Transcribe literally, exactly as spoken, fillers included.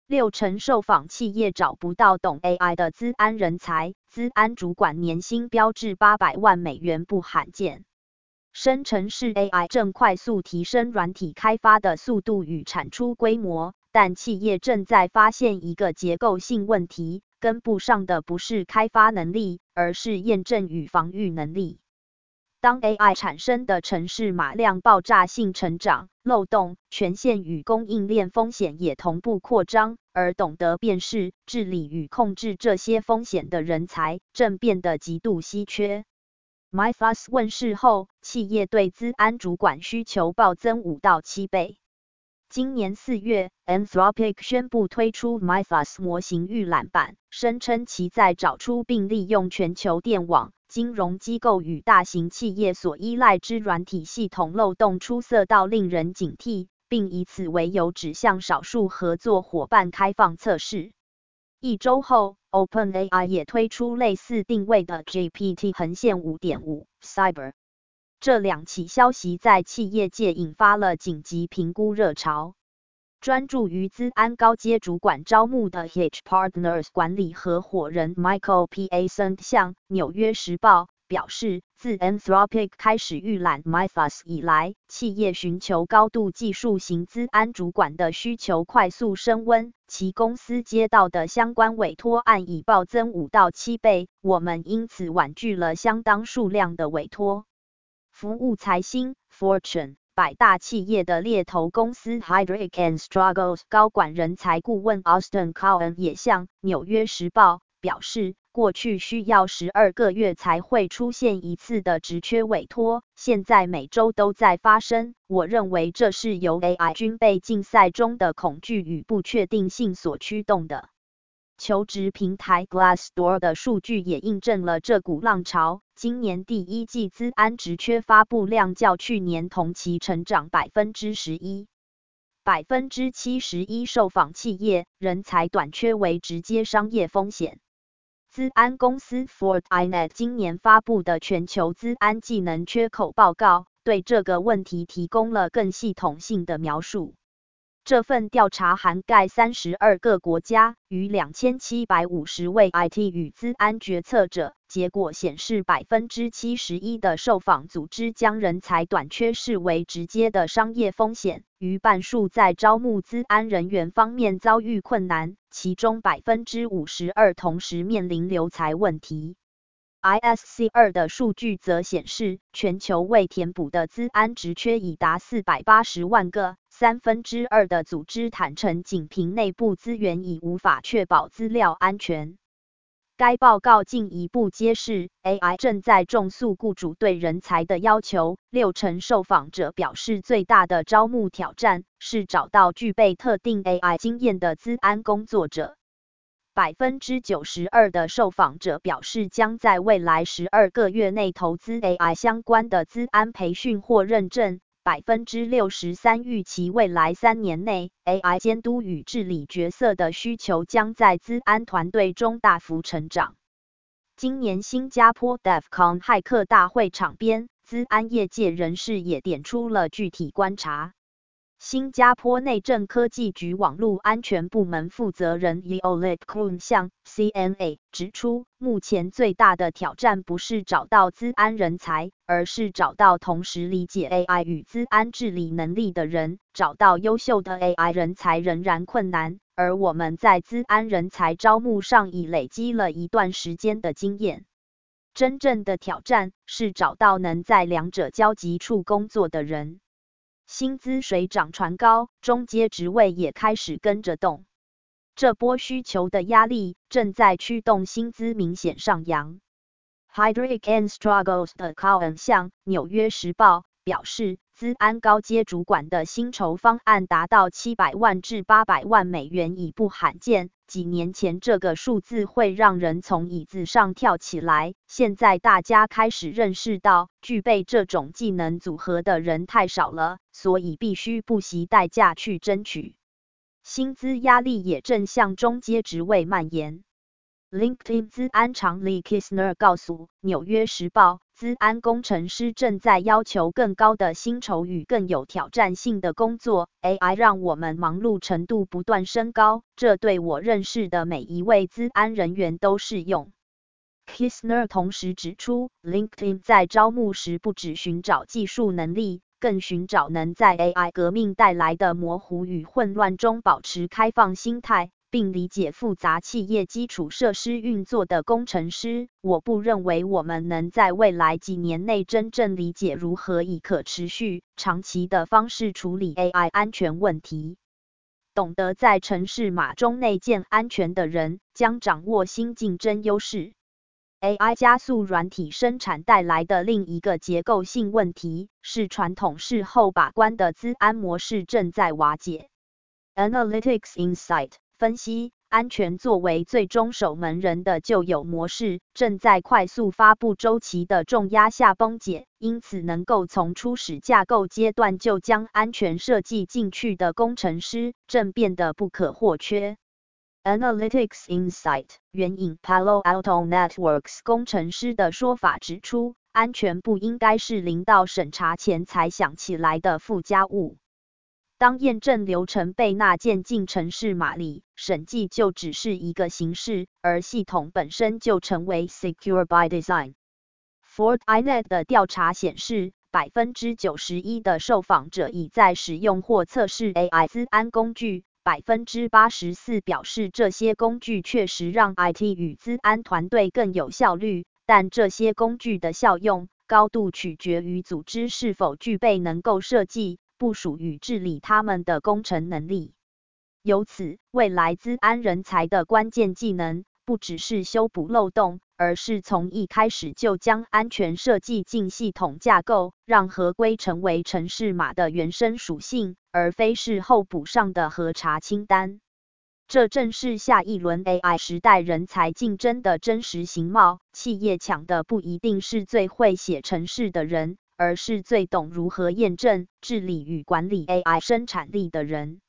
六成受访企业找不到懂 A I 的资安人才，资安主管年薪标至八百万美元不罕见。生成式 A I 正快速提升软体开发的速度与产出规模，但企业正在发现一个结构性问题，跟不上的不是开发能力，而是验证与防御能力。当 A I 产生的程式码量爆炸性成长，漏洞、权限与供应链风险也同步扩张，而懂得辨识、治理与控制这些风险的人才正变得极度稀缺。Mythos 问世后，企业对资安主管需求暴增五到七倍。今年四月 ，Anthropic 宣布推出 Mythos 模型预览版，声称其在找出并利用全球电网、金融机构与大型企业所依赖之软体系统漏洞出色到令人警惕，并以此为由指向少数合作伙伴开放测试。一周后 ，OpenAI 也推出类似定位的 G P T 横线 五点五 Cyber。这两起消息在企业界引发了紧急评估热潮。专注于资安高阶主管招募的 Hitch Partners 管理合伙人 Michael Piacent 向《纽约时报》表示，自 Anthropic 开始预览 Mythos 以来，企业寻求高度技术型资安主管的需求快速升温，其公司接到的相关委托案已暴增五到七倍，我们因此婉拒了相当数量的委托。服务财新 Fortune 百大企业的猎头公司 Heidrick and Struggles 高管人才顾问 Austin Cohen 也向《纽约时报》表示，过去需要十二个月才会出现一次的职缺委托，现在每周都在发生。我认为这是由 A I 军备竞赛中的恐惧与不确定性所驱动的。求职平台 Glassdoor 的数据也印证了这股浪潮。今年第一季资安职缺发布量较去年同期成长 百分之十一。百分之七十一 受访企业人才短缺为直接商业风险。资安公司 Fortinet 今年发布的全球资安技能缺口报告，对这个问题提供了更系统性的描述。这份调查涵盖三十二个国家，与两千七百五十位 I T 与资安决策者。结果显示 百分之七十一 的受访组织将人才短缺视为直接的商业风险，逾半数在招募资安人员方面遭遇困难，其中 百分之五十二 同时面临留才问题。I S C 二 的数据则显示，全球未填补的资安职缺已达四百八十万个，三分之二的组织坦承仅凭内部资源已无法确保资料安全。该报告进一步揭示 ，A I 正在重塑雇主对人才的要求。六成受访者表示，最大的招募挑战是找到具备特定 A I 经验的资安工作者。百分之九十二 的受访者表示，将在未来十二个月内投资 A I 相关的资安培训或认证。百分之六十三 预期未来三年内 ，A I 监督与治理角色的需求将在资安团队中大幅成长。今年新加坡 DEFCON 骇客大会场边，资安业界人士也点出了具体观察。新加坡内政科技局网络安全部门负责人 Yeolit Kroon 向 C N A 指出，目前最大的挑战不是找到资安人才，而是找到同时理解 A I 与资安治理能力的人。找到优秀的 A I 人才仍然困难，而我们在资安人才招募上已累积了一段时间的经验。真正的挑战是找到能在两者交集处工作的人。薪资水涨船高，中阶职位也开始跟着动。这波需求的压力正在驱动薪资明显上扬。Heidrick and Struggles 的 Cohen 向《纽约时报》表示，资安高阶主管的薪酬方案达到七百万至八百万美元已不罕见。几年前这个数字会让人从椅子上跳起来，现在大家开始认识到，具备这种技能组合的人太少了，所以必须不惜代价去争取。薪资压力也正向中阶职位蔓延。LinkedIn 资安长 Lee Kisner 告诉《纽约时报》， 资安工程师正在要求更高的薪酬与更有挑战性的工作 ，A I 让我们忙碌程度不断升高，这对我认识的每一位资安人员都适用。Kistner 同时指出 ，LinkedIn 在招募时不只寻找技术能力，更寻找能在 A I 革命带来的模糊与混乱中保持开放心态，并理解复杂企业基础设施运作的工程师。我不认为我们能在未来几年内真正理解如何以可持续、长期的方式处理 A I 安全问题。懂得在程式码中内建安全的人，将掌握新竞争优势。A I 加速软体生产带来的另一个结构性问题，是传统事后把关的资安模式正在瓦解。Analytics Insight 分析，安全作为最终守门人的旧有模式，正在快速发布周期的重压下崩解，因此能够从初始架构阶段就将安全设计进去的工程师，正变得不可或缺。Analytics Insight 援引 Palo Alto Networks 工程师的说法指出，安全不应该是临到审查前才想起来的附加物。当验证流程被纳进进程式码里，审计就只是一个形式，而系统本身就成为 secure by design。Fortinet 的调查显示，百分之九十一 的受访者已在使用或测试 A I 资安工具。百分之八十四 表示这些工具确实让 I T 与资安团队更有效率，但这些工具的效用高度取决于组织是否具备能够设计、部署与治理它们的工程能力。由此，未来资安人才的关键技能不只是修补漏洞，而是从一开始就将安全设计进系统架构，让合规成为程式码的原生属性，而非事后补上的核查清单。这正是下一轮 A I 时代人才竞争的真实形貌。企业抢的不一定是最会写程式的人，而是最懂如何验证、治理与管理 A I 生产力的人。